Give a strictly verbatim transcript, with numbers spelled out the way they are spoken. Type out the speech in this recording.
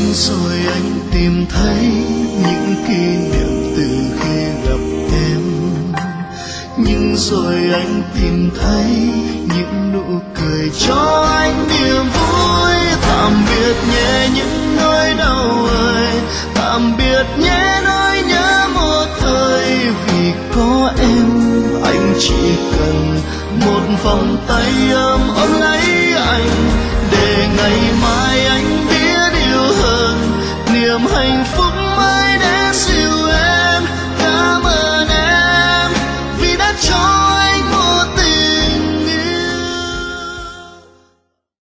rồi anh tìm thấy những kỷ niệm từ khi gặp em, nhưng rồi anh tìm thấy những nụ cười cho anh niềm vui. Tạm biệt nhé những nỗi đau ơi, tạm biệt nhé nỗi nhớ một thời, vì có em anh chỉ cần một vòng tay ấm ôm lấy anh, để ngày mai anh biết yêu hơn niềm hạnh phúc